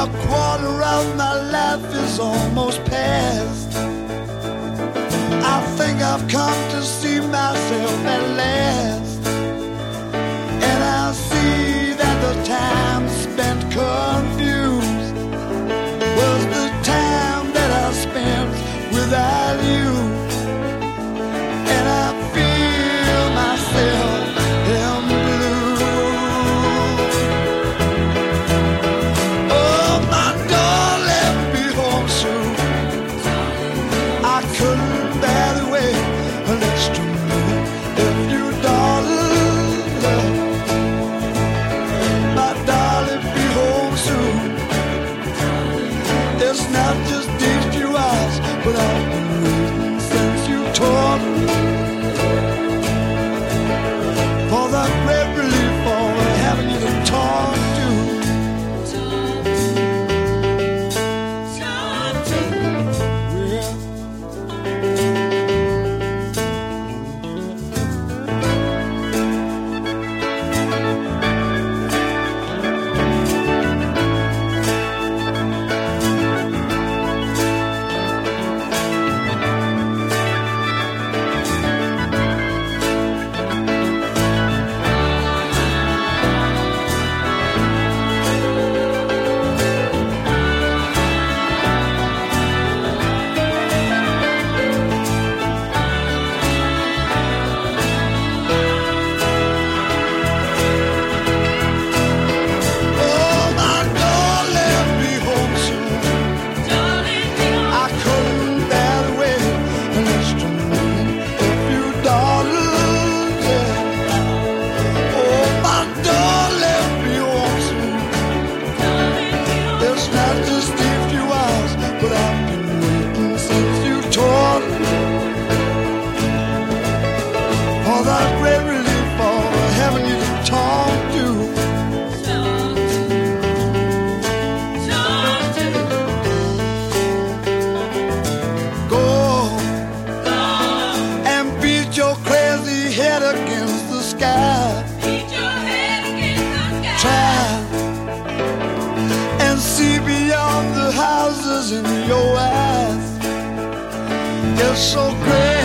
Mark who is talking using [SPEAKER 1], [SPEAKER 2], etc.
[SPEAKER 1] A quarter of my life is almost past. I think I've come to see myself at last, and I see that the time spent confused was the time that I spent without you. And I feel myself in blue. Oh, my dog left me home soon. I couldn't bear the way unless to me if you, darling, my darling, be home soon. It's not just these few hours, but I've been waiting since you told me. For the great relief of having you to talk to. In your eyes, it's so great.